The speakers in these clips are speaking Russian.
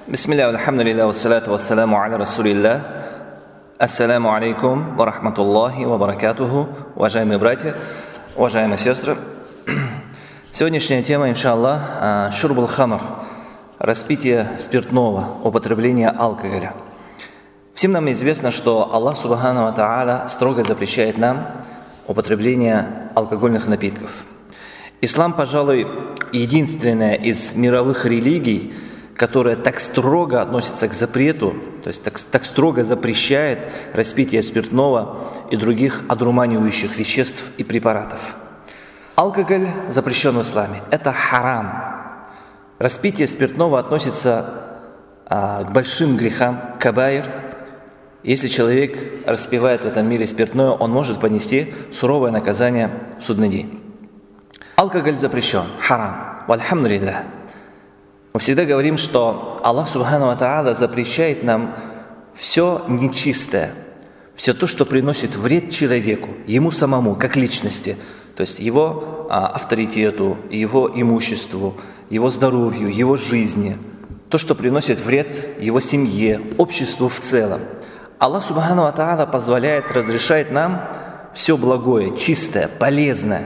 Бисмилля, алхамдулилля, вассалату вассаламу аля расулилля. Ассаламу алейкум ва рахматуллахи ва баракатуху. Уважаемые братья, уважаемые сестры. Сегодняшняя тема, иншаллах, шурбул хамр, распитие спиртного, употребление алкоголя. Всем нам известно, что Аллах Субхану ва Тааля строго запрещает нам употребление алкогольных напитков. Ислам, пожалуй, единственная из мировых религий, которая так строго относится к запрету, то есть так строго запрещает распитие спиртного и других одурманивающих веществ и препаратов. Алкоголь запрещен в исламе. Это харам. Распитие спиртного относится к большим грехам, кабаир. Если человек распивает в этом мире спиртное, он может понести суровое наказание в судный день. Алкоголь запрещен, харам. Вальхамдулиллах. Мы всегда говорим, что Аллах Субхану ва Тааля запрещает нам все нечистое, все то, что приносит вред человеку, ему самому, как личности, то есть его авторитету, его имуществу, его здоровью, его жизни, то, что приносит вред его семье, обществу в целом. Аллах Субхану ва Тааля позволяет, разрешает нам все благое, чистое, полезное.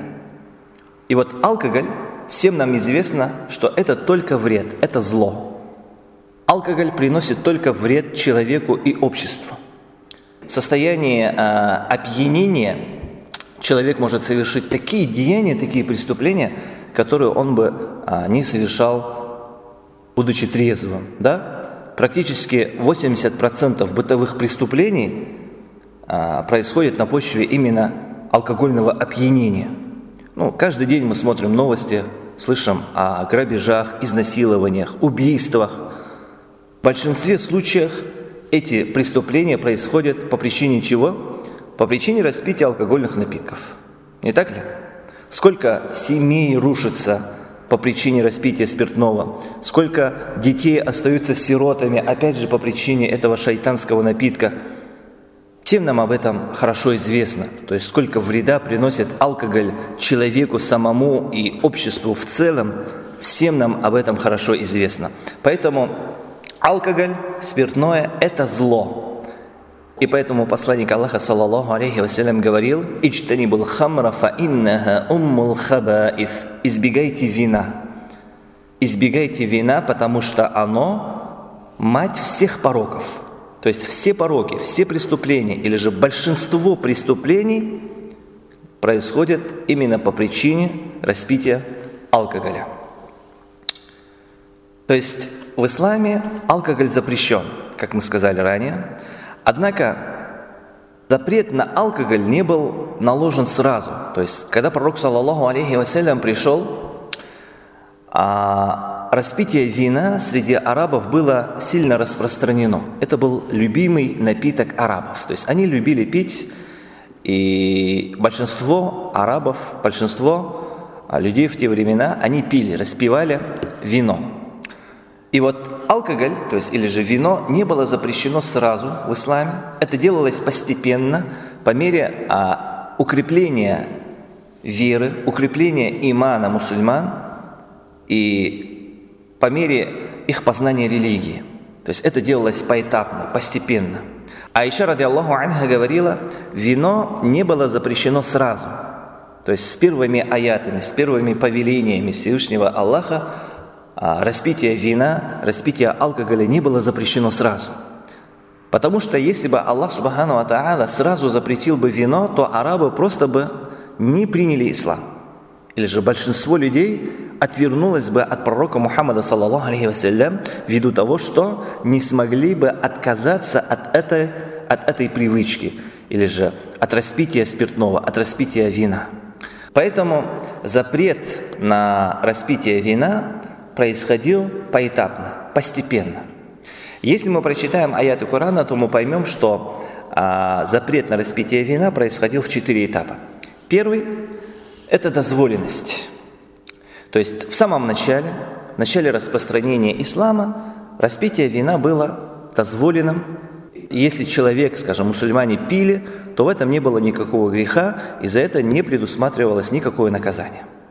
И вот алкоголь, всем нам известно, что это только вред, это зло. Алкоголь приносит только вред человеку и обществу. В состоянии опьянения человек может совершить такие деяния, такие преступления, которые он бы не совершал, будучи трезвым. Да? Практически 80% бытовых преступлений происходит на почве именно алкогольного опьянения. Каждый день мы смотрим новости, слышим о грабежах, изнасилованиях, убийствах. В большинстве случаев эти преступления происходят по причине чего? По причине распития алкогольных напитков. Не так ли? Сколько семей рушится по причине распития спиртного? Сколько детей остаются сиротами, опять же, по причине этого шайтанского напитка? Всем нам об этом хорошо известно, то есть сколько вреда приносит алкоголь человеку самому и обществу в целом, всем нам об этом хорошо известно. Поэтому алкоголь, спиртное – это зло. И поэтому посланник Аллаха, саллаллаху алейхи вассалям, говорил: «Иджтанибул хамра фа иннаха уммул хабаиф». Избегайте вина. Избегайте вина, потому что оно мать всех пороков. То есть все пороки, все преступления или же большинство преступлений происходят именно по причине распития алкоголя. То есть в исламе алкоголь запрещен, как мы сказали ранее. Однако запрет на алкоголь не был наложен сразу. То есть когда пророк, саллаллаху алейхи вассалям, пришел, распитие вина среди арабов было сильно распространено. Это был любимый напиток арабов. То есть они любили пить, и большинство арабов, большинство людей в те времена, они пили, распивали вино. И вот алкоголь, то есть или же вино, не было запрещено сразу в исламе. Это делалось постепенно, по мере укрепления веры, укрепления имана мусульман и по мере их познания религии. То есть это делалось поэтапно, постепенно. Аиша, радиаллаху анха, говорила, вино не было запрещено сразу. То есть с первыми аятами, с первыми повелениями Всевышнего Аллаха распитие вина, распитие алкоголя не было запрещено сразу. Потому что если бы Аллах Субхану ва Тааля сразу запретил бы вино, то арабы просто бы не приняли ислам. Или же большинство людей отвернулось бы от пророка Мухаммада, саллаллаху алейхи вассалям, ввиду того, что не смогли бы отказаться от этой привычки, или же от распития спиртного, от распития вина. Поэтому запрет на распитие вина происходил поэтапно, постепенно. Если мы прочитаем аяты Корана, то мы поймем, что запрет на распитие вина происходил в 4 этапа. Первый – это дозволенность. То есть в самом начале распространения ислама, распитие вина было дозволенным. Если человек, скажем, мусульмане пили, то в этом не было никакого греха, и за это не предусматривалось никакое наказание.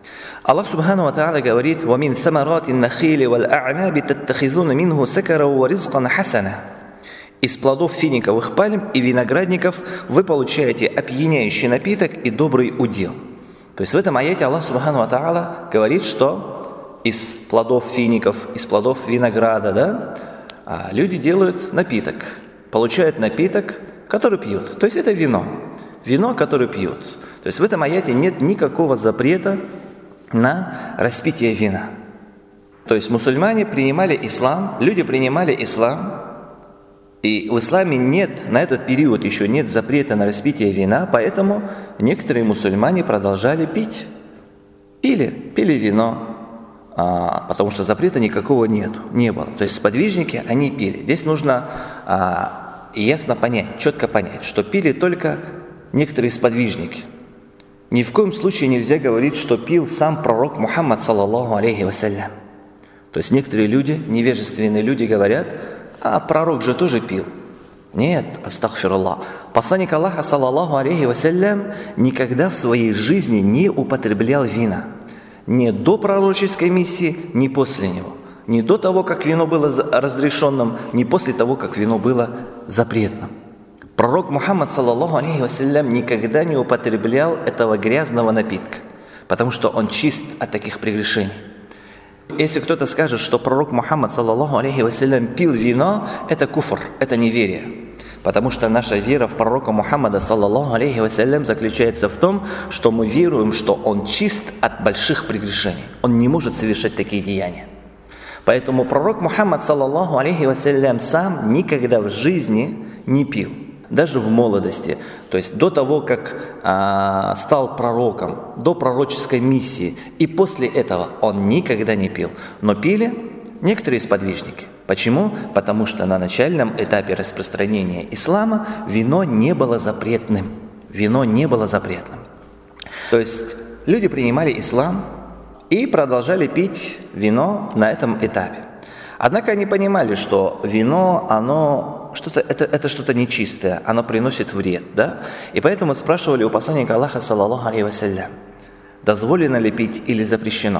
Аллах Субхану ва Тааля говорит: «Вамин самарати нахили валь а'наби таттахизуна минху сакара ва ризкан хасана». Из плодов финиковых пальм и виноградников вы получаете опьяняющий напиток и добрый удел. То есть в этом аяте Аллах Субхану ва Тааля говорит, что из плодов фиников, из плодов винограда, люди делают напиток, получают напиток, который пьют. То есть это вино, которое пьют. То есть в этом аяте нет никакого запрета на распитие вина. То есть мусульмане принимали ислам, люди принимали ислам, и в исламе на этот период еще нет запрета на распитие вина, поэтому некоторые мусульмане продолжали пить. Пили вино, потому что запрета никакого не было. То есть сподвижники, они пили. Здесь нужно ясно понять, четко понять, что пили только некоторые сподвижники. Ни в коем случае нельзя говорить, что пил сам пророк Мухаммад, саллаллаху алейхи вассалям. То есть некоторые люди, невежественные люди говорят: пророк же тоже пил. Нет, астагфируллах. Посланник Аллаха, саллаллаху алейхи вассалям, никогда в своей жизни не употреблял вина. Ни до пророческой миссии, ни после него. Ни до того, как вино было разрешенным, ни после того, как вино было запретным. Пророк Мухаммад, саллаллаху алейхи вассалям, никогда не употреблял этого грязного напитка, потому что он чист от таких прегрешений. Если кто-то скажет, что пророк Мухаммад, саллаллаху алейхи вассалям, пил вино, это куфр, это неверие. Потому что наша вера в пророка Мухаммада, саллаллаху алейхи вассалям, заключается в том, что мы веруем, что он чист от больших прегрешений. Он не может совершать такие деяния. Поэтому пророк Мухаммад, саллаллаху алейхи вассалям, сам никогда в жизни не пил. Даже в молодости, то есть до того, как стал пророком, до пророческой миссии, и после этого он никогда не пил. Но пили некоторые сподвижники. Почему? Потому что на начальном этапе распространения ислама вино не было запретным. То есть люди принимали ислам и продолжали пить вино на этом этапе. Однако они понимали, что вино, это что-то нечистое, оно приносит вред, да? И поэтому спрашивали у посланника Аллаха, саллаллаху алейхи вассалям, дозволено ли пить или запрещено.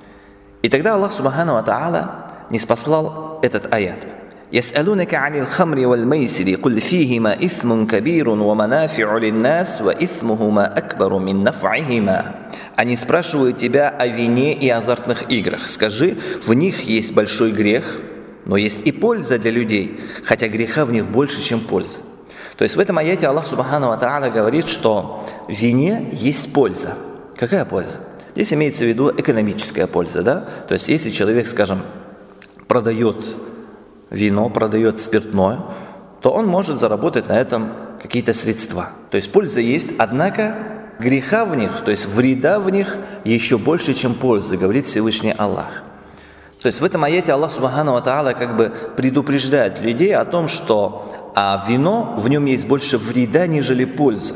И тогда Аллах Субхану ва Тааля ниспослал этот аят. يسألونك عن الخمر والميسر قل فيهما إثم كبير ومنافع للناس وإثمهما أكبر من نفعهما. Они спрашивают тебя о вине и азартных играх. Скажи, в них есть большой грех, но есть и польза для людей, хотя греха в них больше, чем пользы. То есть в этом аяте Аллах Субхану ва Тааля говорит, что в вине есть польза. Какая польза? Здесь имеется в виду экономическая польза, да? То есть если человек, скажем, продает вино, продает спиртное, то он может заработать на этом какие-то средства. То есть польза есть, однако греха в них, то есть вреда в них еще больше, чем пользы, говорит Всевышний Аллах. То есть в этом аяте Аллах Субхану ва Тааля как бы предупреждает людей о том, что вино, в нем есть больше вреда, нежели пользы.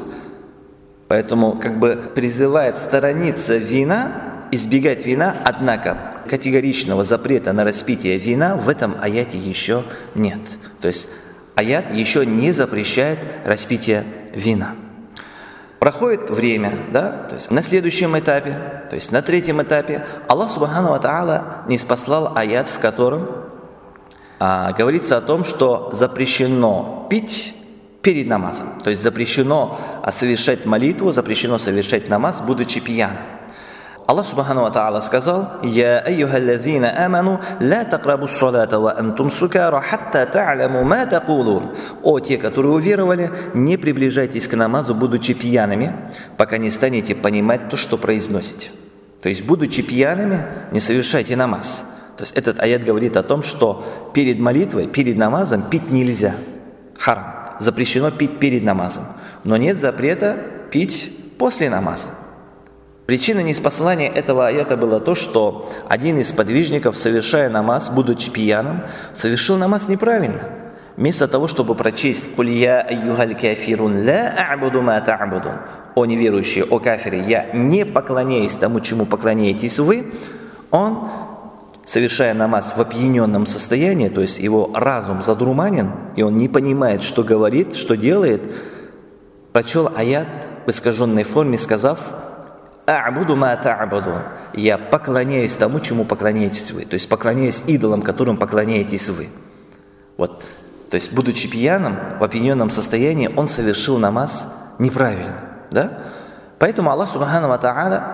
Поэтому как бы призывает сторониться вина, избегать вина, однако категоричного запрета на распитие вина в этом аяте еще нет. То есть аят еще не запрещает распитие вина. Проходит время, да, то есть на следующем этапе, то есть на третьем этапе Аллах Субхану ва Тааля ниспослал аят, в котором говорится о том, что запрещено пить перед намазом. То есть запрещено совершать молитву, запрещено совершать намаз, будучи пьяным. Аллах Субхану ва Тааля сказал: «Я айюхаллазина аману, ла тaqrabu ссалата ва антум сукара, хатта та'ламу ма тaqулун». О те, которые уверовали, не приближайтесь к намазу, будучи пьяными, пока не станете понимать то, что произносите. То есть, будучи пьяными, не совершайте намаз. То есть, этот аят говорит о том, что перед молитвой, перед намазом пить нельзя. Харам. Запрещено пить перед намазом. Но нет запрета пить после намаза. Причина ниспослания этого аята было то, что один из подвижников, совершая намаз, будучи пьяным, совершил намаз неправильно. Вместо того, чтобы прочесть «Куль я айюхаль кафирун ла а'буду ма та'будун», «О неверующие, о кафиры, я не поклоняюсь тому, чему поклоняетесь вы», он, совершая намаз в опьяненном состоянии, то есть его разум задурманен, и он не понимает, что говорит, что делает, прочел аят в искаженной форме, сказав: «А'буду ма та'будун». Я поклоняюсь тому, чему поклоняетесь вы. То есть поклоняюсь идолам, которым поклоняетесь вы. Вот. То есть, будучи пьяным, в опьяненном состоянии, он совершил намаз неправильно. Да? Поэтому Аллах Субхану ва Тааля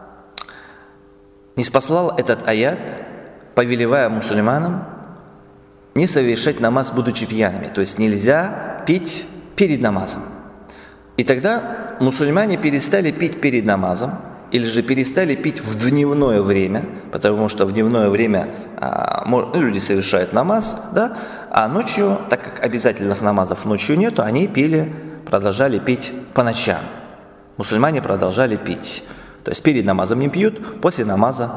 ниспослал этот аят, повелевая мусульманам не совершать намаз, будучи пьяными. То есть нельзя пить перед намазом. И тогда мусульмане перестали пить перед намазом, или же перестали пить в дневное время, потому что в дневное время люди совершают намаз, да, а ночью, так как обязательных намазов ночью нету, они продолжали пить по ночам. Мусульмане продолжали пить. То есть перед намазом не пьют, после намаза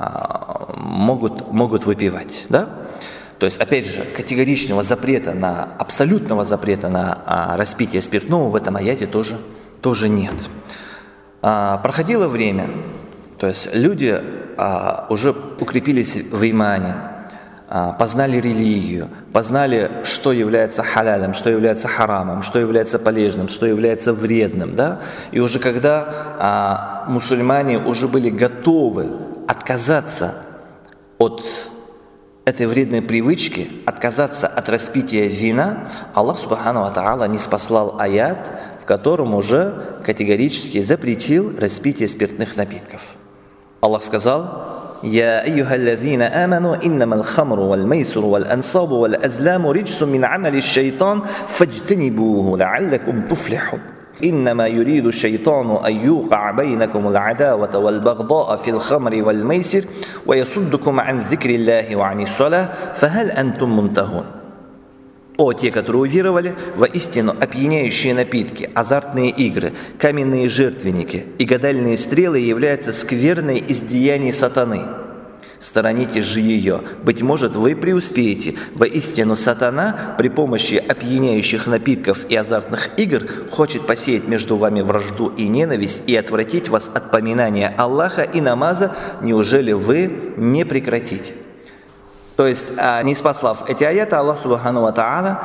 могут выпивать. Да? То есть, опять же, категоричного абсолютного запрета на распитие спиртного в этом аяте тоже нет. Проходило время, то есть люди уже укрепились в имане, познали религию, познали, что является халялем, что является харамом, что является полезным, что является вредным. Да? И уже когда мусульмане уже были готовы отказаться от этой вредной привычки, отказаться от распития вина, Аллах Субхану ва Тааля ниспослал аят, в котором уже категорически запретил распитие спиртных напитков. Аллах сказал: «Я айюхаллазина аману иннамал хамру валь майсуру валь ансабу валь азламу риджсун мин амали шайтан фаджтанибуху лааллакум туфлихун». إنما يريد الشيطان أن يوقع بينكم العداوة والبغضاء في الخمر والميسر ويصدكم عن ذكر الله وعن الصلاة فهل أنتم منتهون. О, те, которые уверовали, воистину опьяняющие напитки, азартные игры, каменные жертвенники и гадальные стрелы являются скверной из деяний сатаны. Сторонитесь же ее, быть может, вы преуспеете. Воистину сатана при помощи опьяняющих напитков и азартных игр хочет посеять между вами вражду и ненависть и отвратить вас от поминания Аллаха и намаза. Неужели вы не прекратите? То есть, ниспослав эти аяты, Аллах Субхану ва Тааля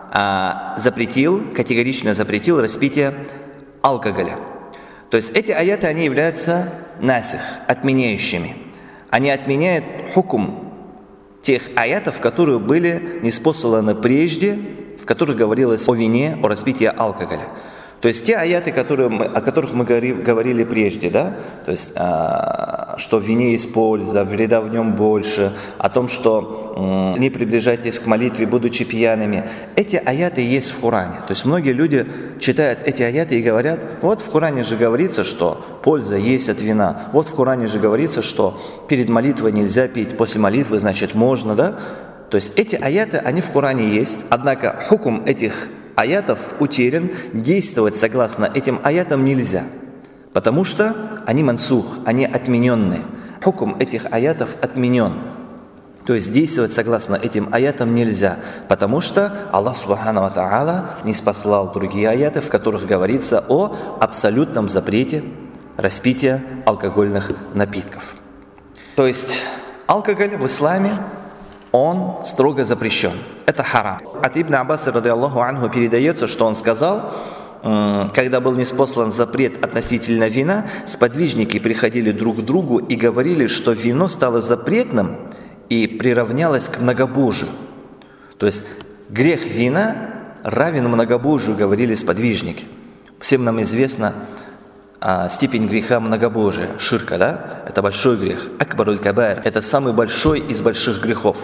категорично запретил распитие алкоголя. То есть эти аяты, они являются насих, отменяющими. Они отменяют хукм тех аятов, которые были ниспосланы прежде, в которых говорилось о вине, о распитии алкоголя. То есть те аяты, о которых мы говорили прежде, да? То есть, что в вине есть польза, вреда в нем больше, о том, что не приближайтесь к молитве, будучи пьяными. Эти аяты есть в Коране. То есть многие люди читают эти аяты и говорят: вот в Коране же говорится, что польза есть от вина. Вот в Коране же говорится, что перед молитвой нельзя пить, после молитвы, значит, можно, да? То есть эти аяты, они в Коране есть, однако хукм этих аятов утерян, действовать согласно этим аятам нельзя, потому что они мансух, они отмененные. Хукм этих аятов отменен. То есть действовать согласно этим аятам нельзя, потому что Аллах Субхану ва Тааля ниспослал другие аяты, в которых говорится о абсолютном запрете распития алкогольных напитков. То есть алкоголь в исламе, он строго запрещен. Это харам. От Ибн Аббаса, радийаллаху анху, передается, что он сказал, когда был ниспослан запрет относительно вина, сподвижники приходили друг к другу и говорили, что вино стало запретным и приравнялось к многобожию. То есть грех вина равен многобожию, говорили сподвижники. Всем нам известна степень греха многобожия, ширка, да? Это большой грех. Акбаруль кабаир. Это самый большой из больших грехов.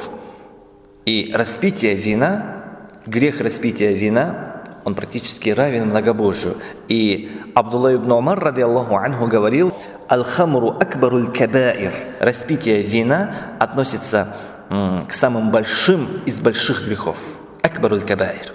И распитие вина, грех распития вина, он практически равен многобожию. И Абдулла ибн Умар, радийаллаху анху, говорил: «Аль-хамру акбаруль кабаир». Распитие вина относится к самым большим из больших грехов. Акбаруль кабаир.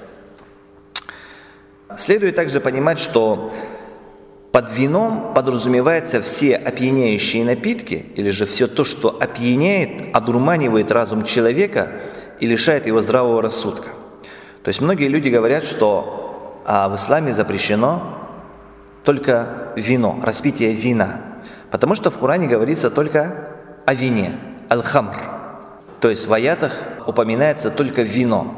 Следует также понимать, что под вином подразумеваются все опьяняющие напитки, или же все то, что опьяняет, одурманивает разум человека и лишает его здравого рассудка. То есть многие люди говорят, что в исламе запрещено только вино, распитие вина, потому что в Коране говорится только о вине, аль-хамр. То есть в аятах упоминается только вино,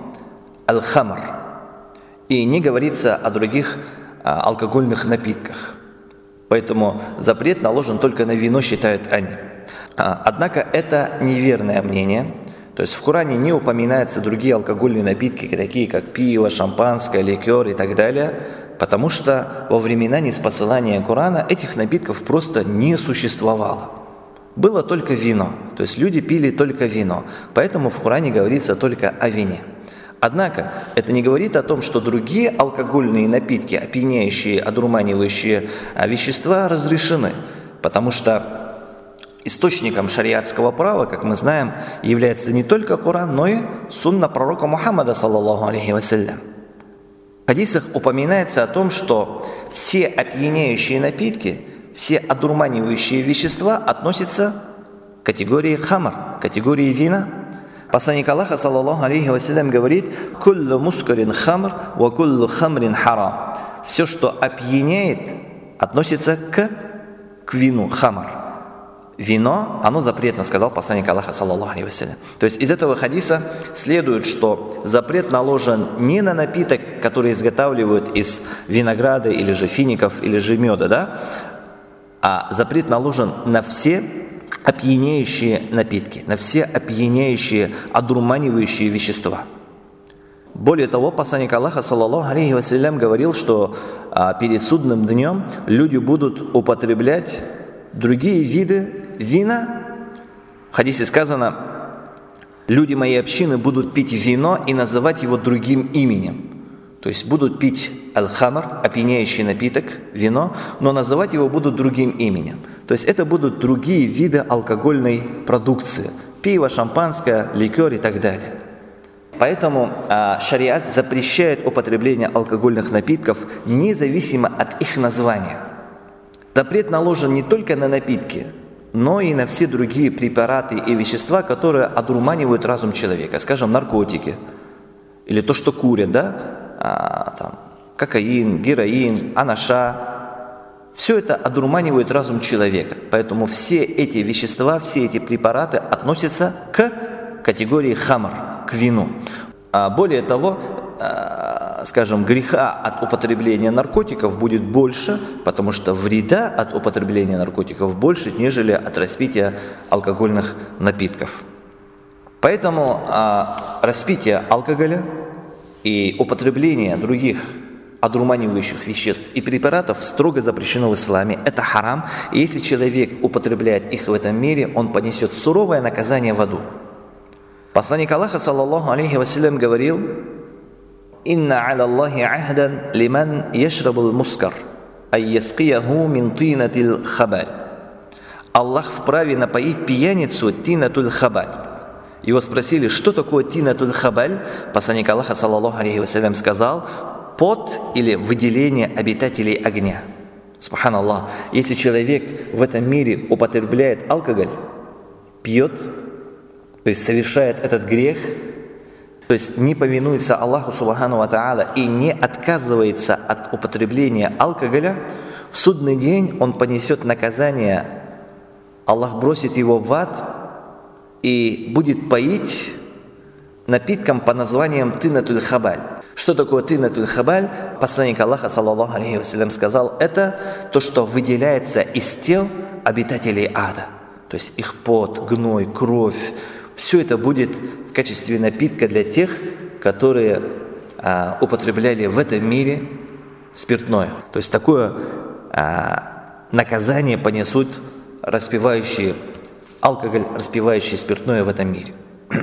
аль-хамр, и не говорится о других алкогольных напитках. Поэтому запрет наложен только на вино, считают они. Однако это неверное мнение. То есть в Коране не упоминаются другие алкогольные напитки, такие как пиво, шампанское, ликер и так далее, потому что во времена ниспосылания Корана этих напитков просто не существовало. Было только вино, то есть люди пили только вино, поэтому в Коране говорится только о вине. Однако это не говорит о том, что другие алкогольные напитки, опьяняющие, одурманивающие вещества разрешены, потому что источником шариатского права, как мы знаем, является не только Коран, но и сунна пророка Мухаммада, саллаллаху алейхи вассалям. В хадисах упоминается о том, что все опьяняющие напитки, все одурманивающие вещества относятся к категории хамр, категории вина. Посланник Аллаха, саллаллаху алейхи вассалям, говорит: «Куллу мускарин хамр, ва куллу хамрин харам». Все, что опьяняет, относится к вину, хамр. Вино, оно запретно, сказал посланник Аллаха, саллаллаху алейхи вассалям. То есть из этого хадиса следует, что запрет наложен не на напиток, который изготавливают из винограда или же фиников, или же меда, да? А запрет наложен на все опьяняющие напитки, на все опьяняющие, одурманивающие вещества. Более того, посланник Аллаха, саллаллаху алейхи вассалям, говорил, что перед судным днем люди будут употреблять другие виды вина. В хадисе сказано: люди моей общины будут пить вино и называть его другим именем. То есть будут пить аль-хамр, опьяняющий напиток, вино, но называть его будут другим именем. То есть это будут другие виды алкогольной продукции. Пиво, шампанское, ликер и так далее. Поэтому шариат запрещает употребление алкогольных напитков независимо от их названия. Запрет наложен не только на напитки, но и на все другие препараты и вещества, которые одурманивают разум человека. Скажем, наркотики, или то, что курят, да? Кокаин, героин, анаша. Все это одурманивает разум человека. Поэтому все эти вещества, все эти препараты относятся к категории хамр, к вину. Более того, скажем, греха от употребления наркотиков будет больше, потому что вреда от употребления наркотиков больше, нежели от распития алкогольных напитков. Поэтому распитие алкоголя и употребление других одурманивающих веществ и препаратов строго запрещено в исламе. Это харам. И если человек употребляет их в этом мире, он понесет суровое наказание в аду. Посланник Аллаха, саллаллаху алейхи вассалям, говорил: «Инна аля Аллахи ахдан лиман яшрабул мускар, ай яскияху мин тинатил хабаль». Аллах вправе напоить пьяницу тинатуль хабаль. Его спросили, что такое тинатуль хабаль. Посланник Аллаха, саллаллаху алейхи вассалям, сказал: пот или выделение обитателей огня. Субханаллах. Если человек в этом мире употребляет алкоголь, пьет, то есть совершает этот грех, то есть не повинуется Аллаху субхану ва тааля и не отказывается от употребления алкоголя, в судный день он понесет наказание. Аллах бросит его в ад и будет поить напитком по названием тинатуль хабаль. Что такое тинатуль хабаль? Посланник Аллаха, саллаллаху алейхи вассалям, сказал: это то, что выделяется из тел обитателей ада. То есть их пот, гной, кровь. Все это будет в качестве напитка для тех, которые употребляли в этом мире спиртное. То есть такое наказание понесут распивающие алкоголь, распивающие спиртное в этом мире.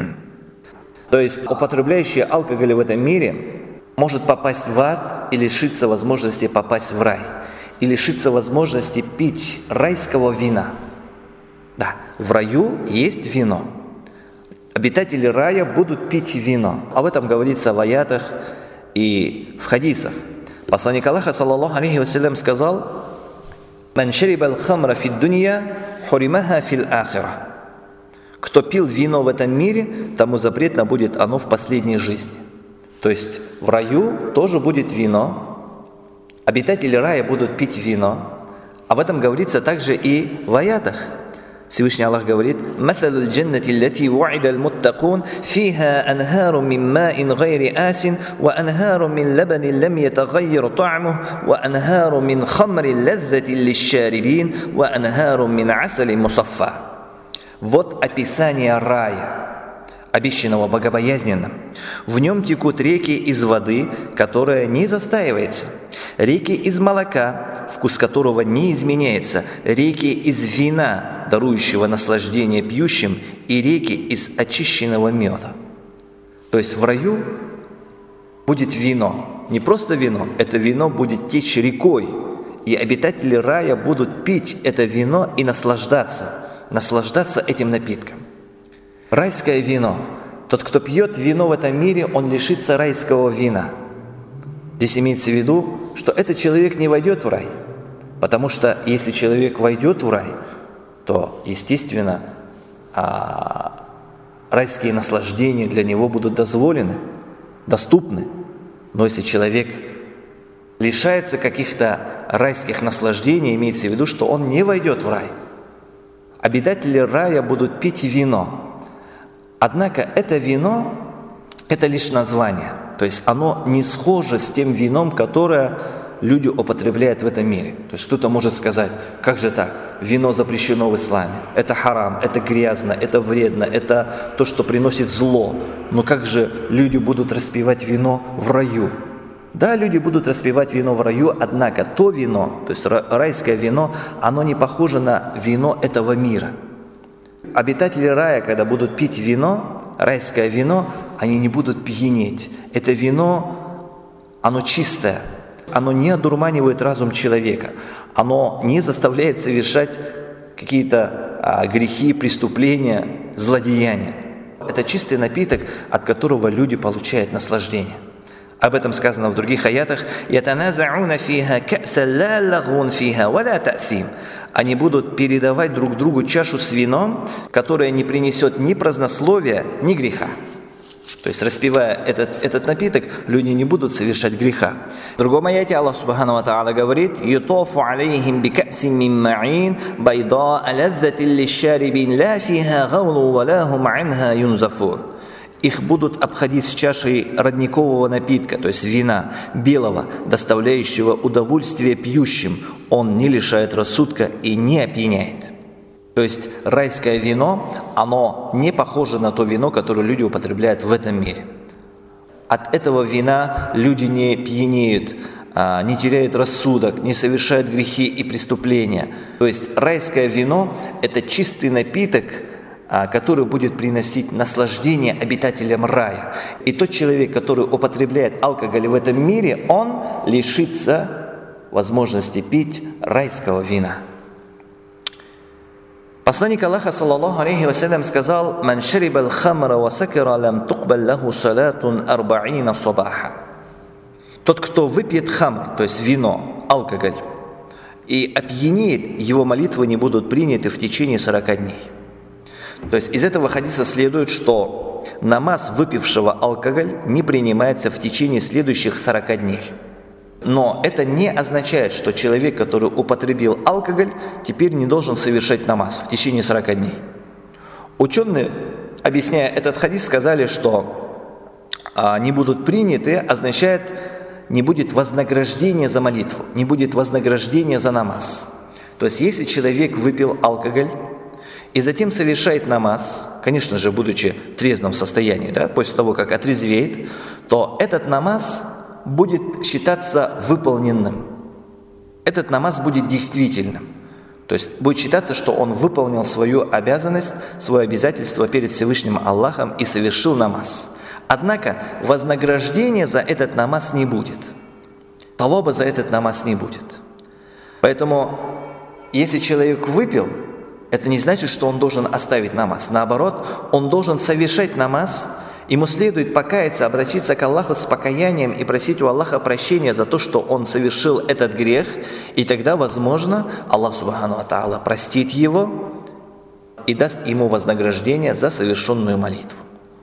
То есть употребляющий алкоголь в этом мире может попасть в ад и лишиться возможности попасть в рай, и лишиться возможности пить райского вина. Да, в раю есть вино. Обитатели рая будут пить вино. Об этом говорится в аятах и в хадисах. Посланник Аллаха, саллаллаху алейхи вассалям, сказал: «Ман шарибал хамра фид дунья, хуримаха фил ахира». Кто пил вино в этом мире, тому запретно будет оно в последней жизни. То есть в раю тоже будет вино. Обитатели рая будут пить вино. Об этом говорится также и в аятах. Всевышний Аллах говорит: «Масалу аль-джаннати аллати ву'ида аль-муттакун, фиха анхару мин ма'ин гайри асин, ва анхару мин лабанин лам ятагайяр та'муху, ва анхару мин хамри лаззати лиш-шарибин, ва анхару мин асали мусаффа». Вот описание рая, обещанного богобоязненным. В нем текут реки из воды, которая не застаивается, реки из молока, вкус которого не изменяется, реки из вина, дарующего наслаждение пьющим, и реки из очищенного меда. То есть в раю будет вино. Не просто вино, это вино будет течь рекой. И обитатели рая будут пить это вино и наслаждаться этим напитком. Райское вино. Тот, кто пьет вино в этом мире, он лишится райского вина. Здесь имеется в виду, что этот человек не войдет в рай. Потому что если человек войдет в рай, то, естественно, райские наслаждения для него будут дозволены, доступны. Но если человек лишается каких-то райских наслаждений, имеется в виду, что он не войдет в рай. Обитатели рая будут пить вино. Однако это вино – это лишь название. То есть оно не схоже с тем вином, которое люди употребляют в этом мире. То есть кто-то может сказать: как же так? Вино запрещено в исламе. Это харам, это грязно, это вредно, это то, что приносит зло. Но как же люди будут распивать вино в раю? Да, люди будут распивать вино в раю, однако то вино, то есть райское вино, оно не похоже на вино этого мира. Обитатели рая, когда будут пить вино, райское вино, они не будут пьянеть. Это вино, оно чистое, оно не одурманивает разум человека, оно не заставляет совершать какие-то грехи, преступления, злодеяния. Это чистый напиток, от которого люди получают наслаждение. Об этом сказано в других аятах: «Ятаназауна фиха ка'са ла лагун фиха ва ла та'сим». Они будут передавать друг другу чашу с вином, которая не принесет ни празднословия, ни греха. То есть, распивая этот напиток, люди не будут совершать греха. В другом аяте Аллах Субхану ва Тааля говорит: «Ютофу алейхим бика'син мин ма'ин, байда алаззатин лиш-шарибин, ла фиха гаулу ва ла хум анха юнзафун». Их будут обходить с чашей родникового напитка, то есть вина, белого, доставляющего удовольствие пьющим. Он не лишает рассудка и не опьяняет. То есть райское вино, оно не похоже на то вино, которое люди употребляют в этом мире. От этого вина люди не пьянеют, не теряют рассудок, не совершают грехи и преступления. То есть райское вино – это чистый напиток, который будет приносить наслаждение обитателям рая. И тот человек, который употребляет алкоголь в этом мире, он лишится возможности пить райского вина. Посланник Аллаха, саллаллаху алейхи вассалям, сказал: «Ман шарибал хамра ва сакара лам тукбал лаху салатун арба'ина сабаха». Тот, кто выпьет хамр, то есть вино, алкоголь, и опьянеет, его молитвы не будут приняты в течение 40 дней. То есть из этого хадиса следует, что намаз выпившего алкоголь не принимается в течение следующих 40 дней. Но это не означает, что человек, который употребил алкоголь, теперь не должен совершать намаз в течение 40 дней. Ученые, объясняя этот хадис, сказали, что не будут приняты, означает, не будет вознаграждения за молитву, не будет вознаграждения за намаз. То есть если человек выпил алкоголь и затем совершает намаз, конечно же, будучи в трезвом состоянии, после того, как отрезвеет, то этот намаз будет считаться выполненным. Этот намаз будет действительным. То есть будет считаться, что он выполнил свою обязанность, свое обязательство перед Всевышним Аллахом и совершил намаз. Однако вознаграждения за этот намаз не будет. Таваба за этот намаз не будет. Поэтому, если человек выпил, это не значит, что он должен оставить намаз. Наоборот, он должен совершать намаз. Ему следует покаяться, обратиться к Аллаху с покаянием и просить у Аллаха прощения за то, что он совершил этот грех. И тогда, возможно, Аллах Субхану ва Тааля простит его и даст ему вознаграждение за совершенную молитву.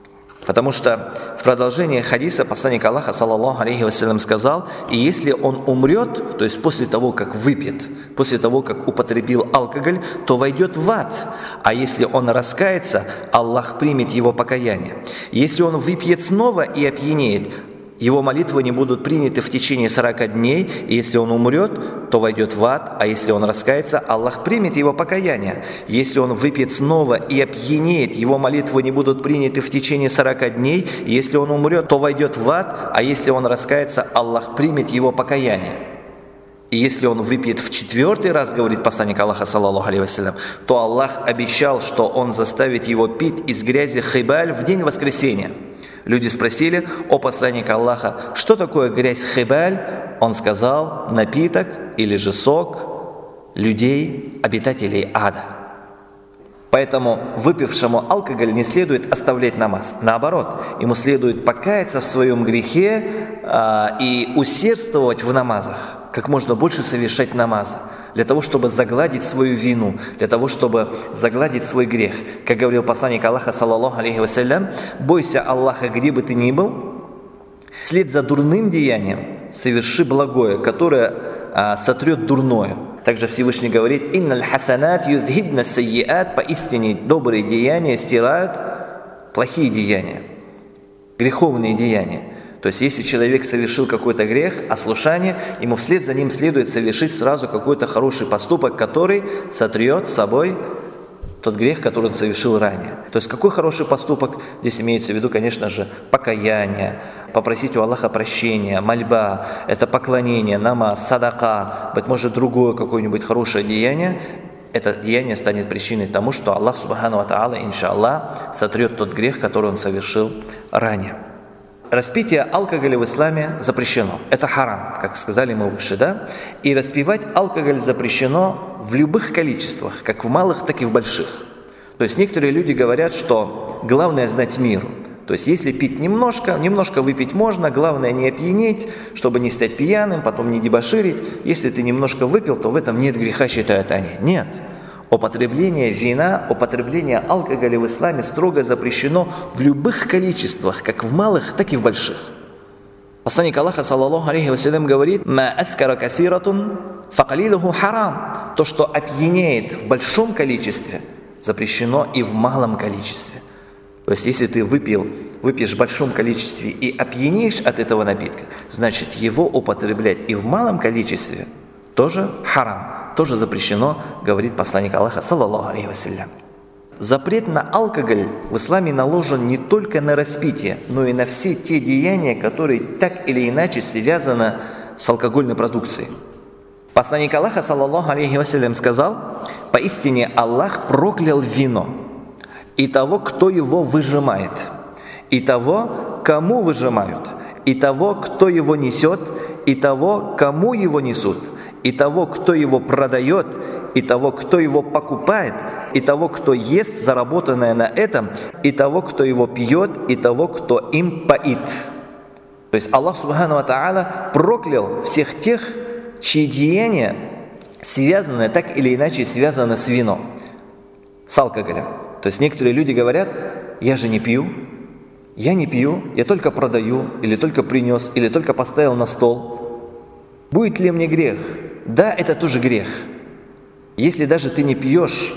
Потому что в продолжении хадиса посланник Аллаха, саллаллаху алейхи вассалям, сказал: и если он умрет, то есть после того, как выпьет, после того, как употребил алкоголь, то войдет в ад. А если он раскается, Аллах примет его покаяние. Если он выпьет снова и опьянеет, его молитвы не будут приняты в течение 40 дней, и если он умрет, то войдет в ад, а если он раскается, Аллах примет его покаяние. Если он выпьет снова и опьянеет, его молитвы не будут приняты в течение 40 дней, и если он умрет, то войдет в ад, а если он раскается, Аллах примет его покаяние. И если он выпьет в 4-й раз, говорит посланник Аллаха, саллаллаху алейхи вассалям, то Аллах обещал, что он заставит его пить из грязи хибаль в день воскресения. Люди спросили: о посланник Аллаха, что такое грязь хибаль? Он сказал: напиток или же сок людей, обитателей ада. Поэтому выпившему алкоголь не следует оставлять намаз. Наоборот, ему следует покаяться в своем грехе и усердствовать в намазах, как можно больше совершать намазы, для того, чтобы загладить свою вину, для того, чтобы загладить свой грех. Как говорил посланник Аллаха, саллаллаху алейхи вассалям: бойся Аллаха, где бы ты ни был, вслед за дурным деянием соверши благое, которое сотрет дурное. Также Всевышний говорит: «Инналь хасанат юзхибна сайиат», поистине добрые деяния стирают плохие деяния, греховные деяния. То есть, если человек совершил какой-то грех, ослушание, ему вслед за ним следует совершить сразу какой-то хороший поступок, который сотрет с собой тот грех, который он совершил ранее. То есть, какой хороший поступок? Здесь имеется в виду, конечно же, покаяние, попросить у Аллаха прощения, мольба, это поклонение, намаз, садака, быть может, другое какое-нибудь хорошее деяние. Это деяние станет причиной тому, что Аллах, субхану ва тааля, иншаллах, сотрет тот грех, который он совершил ранее. Распитие алкоголя в исламе запрещено. Это харам, как сказали мы выше, да? И распивать алкоголь запрещено в любых количествах, как в малых, так и в больших. То есть некоторые люди говорят, что главное знать меру. То есть если пить немножко выпить можно, главное не опьянеть, чтобы не стать пьяным, потом не дебоширить. Если ты немножко выпил, то в этом нет греха, считают они. Нет. Употребление вина, употребление алкоголя в исламе строго запрещено в любых количествах, как в малых, так и в больших. Посланник Аллаха, саллаллаху алейхи вассалям, говорит: «Ма аскара касиратун факалилуху харам». То, что опьяняет в большом количестве, запрещено и в малом количестве. То есть, если ты выпьешь в большом количестве и опьянеешь от этого напитка, значит, его употреблять и в малом количестве тоже харам. Тоже запрещено, говорит посланник Аллаха, саллаллаху алейхи вассалям. Запрет на алкоголь в исламе наложен не только на распитие, но и на все те деяния, которые так или иначе связаны с алкогольной продукцией. Посланник Аллаха, саллаллаху алейхи вассалям, сказал: поистине Аллах проклял вино, и того, кто его выжимает, и того, кому выжимают, и того, кто его несет, и того, кому его несут, и того, кто его продает, и того, кто его покупает, и того, кто ест заработанное на этом, и того, кто его пьет, и того, кто им поит. То есть Аллах, субхану ва тааля, проклял всех тех, чьи деяния связаны, так или иначе связаны с вином, с алкоголем. То есть некоторые люди говорят: я же не пью, я только продаю, или только принес, или только поставил на стол. Будет ли мне грех? Да, это тоже грех. Если даже ты не пьешь,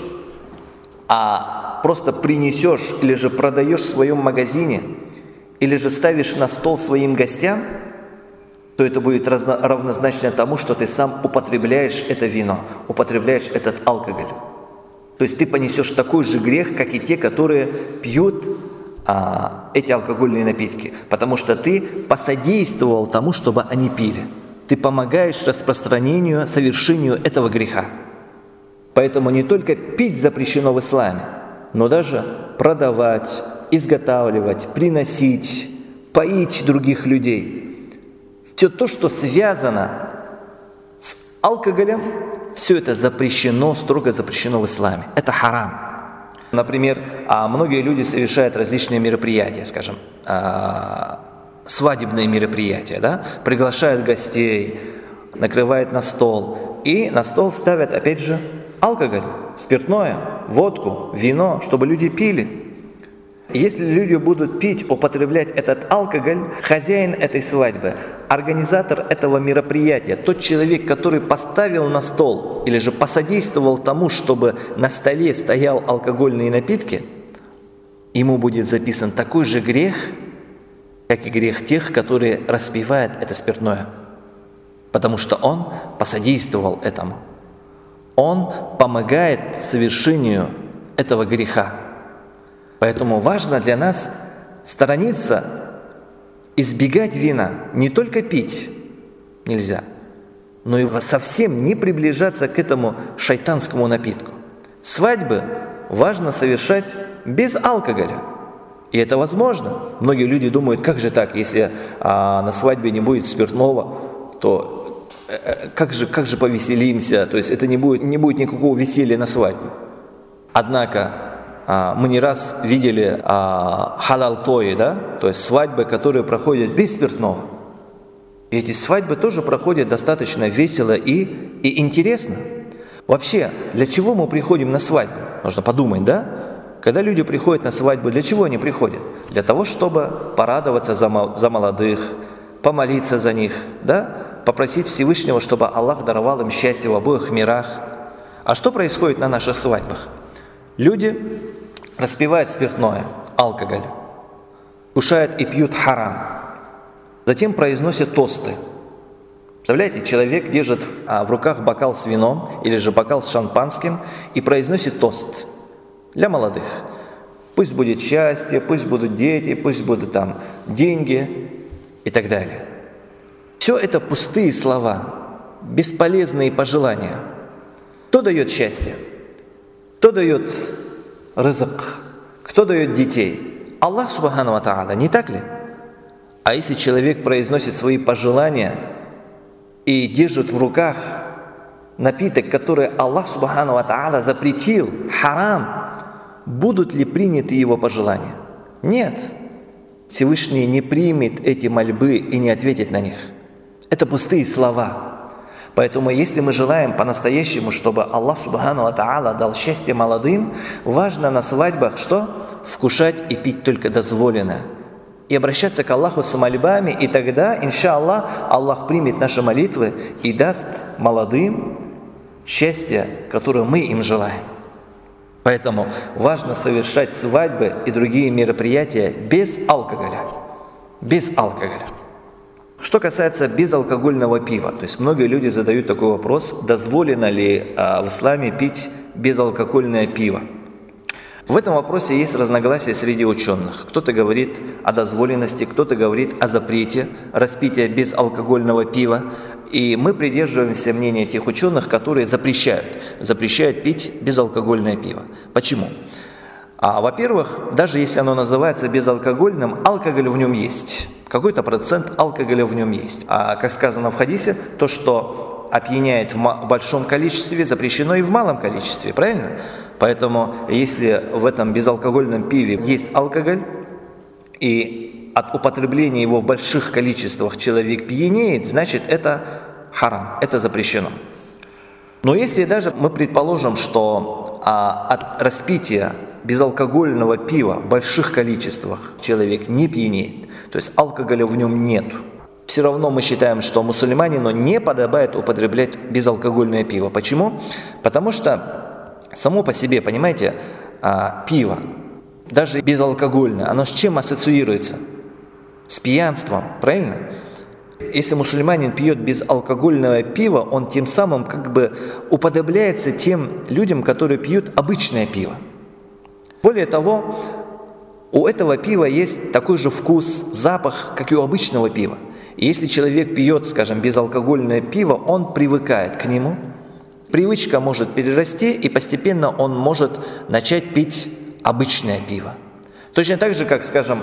а просто принесешь или же продаешь в своем магазине, или же ставишь на стол своим гостям, то это будет равнозначно тому, что ты сам употребляешь это вино, употребляешь этот алкоголь. То есть ты понесешь такой же грех, как и те, которые пьют эти алкогольные напитки, потому что ты посодействовал тому, чтобы они пили. Ты помогаешь распространению, совершению этого греха. Поэтому не только пить запрещено в исламе, но даже продавать, изготавливать, приносить, поить других людей. Все то, что связано с алкоголем, все это запрещено, строго запрещено в исламе. Это харам. Например, многие люди совершают различные мероприятия, скажем, свадебные мероприятия, да? Приглашают гостей, накрывают на стол, и на стол ставят, опять же, алкоголь, спиртное, водку, вино, чтобы люди пили. Если люди будут пить, употреблять этот алкоголь, хозяин этой свадьбы, организатор этого мероприятия, тот человек, который поставил на стол или же посодействовал тому, чтобы на столе стоял алкогольные напитки, ему будет записан такой же грех, как и грех тех, которые распивают это спиртное. Потому что он посодействовал этому. Он помогает совершению этого греха. Поэтому важно для нас сторониться, избегать вина, не только пить нельзя, но и совсем не приближаться к этому шайтанскому напитку. Свадьбы важно совершать без алкоголя. И это возможно. Многие люди думают, как же так, если на свадьбе не будет спиртного, то как же повеселимся, то есть это не будет никакого веселья на свадьбе. Однако мы не раз видели халал-тои, да? То есть свадьбы, которые проходят без спиртного. И эти свадьбы тоже проходят достаточно весело и интересно. Вообще, для чего мы приходим на свадьбу? Нужно подумать, да? Когда люди приходят на свадьбу, для чего они приходят? Для того, чтобы порадоваться за молодых, помолиться за них, да? Попросить Всевышнего, чтобы Аллах даровал им счастье в обоих мирах. А что происходит на наших свадьбах? Люди распивают спиртное, алкоголь, кушают и пьют харам, затем произносят тосты. Представляете, человек держит в руках бокал с вином или же бокал с шампанским и произносит тост для молодых. Пусть будет счастье, пусть будут дети, пусть будут там деньги и так далее. Все это пустые слова, бесполезные пожелания. Кто дает счастье? Кто дает рызык? Кто дает детей? Аллах Субхану ва Тааля, не так ли? А если человек произносит свои пожелания и держит в руках напиток, который Аллах Субхану ва Тааля запретил, харам, будут ли приняты его пожелания? Нет. Всевышний не примет эти мольбы и не ответит на них. Это пустые слова. Поэтому, если мы желаем по-настоящему, чтобы Аллах Субхану ва Тааля дал счастье молодым, важно на свадьбах что? Вкушать и пить только дозволенное. И обращаться к Аллаху с мольбами, и тогда, иншаллах, Аллах примет наши молитвы и даст молодым счастье, которое мы им желаем. Поэтому важно совершать свадьбы и другие мероприятия без алкоголя. Без алкоголя. Что касается безалкогольного пива, то есть многие люди задают такой вопрос, дозволено ли в исламе пить безалкогольное пиво. В этом вопросе есть разногласия среди ученых. Кто-то говорит о дозволенности, кто-то говорит о запрете распития безалкогольного пива. И мы придерживаемся мнения тех ученых, которые запрещают пить безалкогольное пиво. Почему? Во-первых, даже если оно называется безалкогольным, алкоголь в нем есть. Какой-то процент алкоголя в нем есть. А как сказано в хадисе, то, что опьяняет в большом количестве, запрещено и в малом количестве, правильно? Поэтому, если в этом безалкогольном пиве есть алкоголь, и от употребления его в больших количествах человек пьянеет, значит это харам, это запрещено. Но если даже мы предположим, что от распития безалкогольного пива в больших количествах человек не пьянеет, то есть алкоголя в нем нет, все равно мы считаем, что мусульманину не подобает употреблять безалкогольное пиво. Почему? Потому что само по себе, понимаете, пиво, даже безалкогольное, оно с чем ассоциируется? С пьянством, правильно? Если мусульманин пьет безалкогольное пиво, он тем самым как бы уподобляется тем людям, которые пьют обычное пиво. Более того, у этого пива есть такой же вкус, запах, как и у обычного пива. И если человек пьет, скажем, безалкогольное пиво, он привыкает к нему. Привычка может перерасти, и постепенно он может начать пить обычное пиво. Точно так же, как, скажем,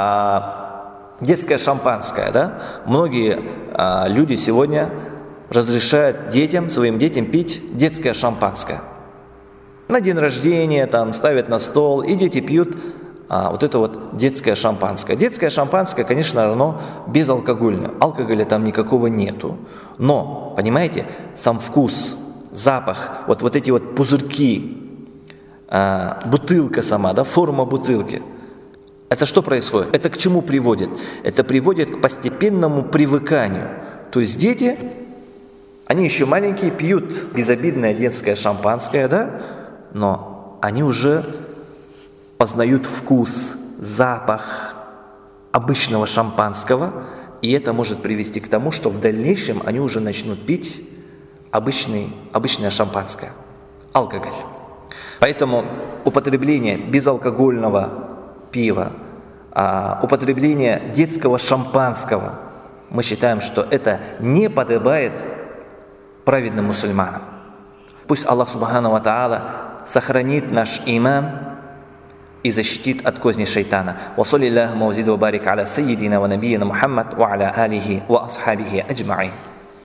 детское шампанское. Да? Многие люди сегодня разрешают своим детям пить детское шампанское. На день рождения там ставят на стол, и дети пьют вот это вот детское шампанское. Детское шампанское, конечно, оно безалкогольное. Алкоголя там никакого нету. Но, понимаете, сам вкус, запах, вот эти вот пузырьки, бутылка сама, да, форма бутылки. Это что происходит? Это к чему приводит? Это приводит к постепенному привыканию. То есть дети, они еще маленькие, пьют безобидное детское шампанское, да? Но они уже познают вкус, запах обычного шампанского, и это может привести к тому, что в дальнейшем они уже начнут пить обычное шампанское, алкоголь. Поэтому употребление безалкогольного пива, употребление детского шампанского, мы считаем, что это не подобает праведным мусульманам. Пусть Аллах Субхану ва Тааля сохранит наш иман и защитит от козни шайтана. Ва саллиллаху ва зид ва барик аля сайидина ва набийина Мухаммад ва аля алихи ва асхабихи аджмаин.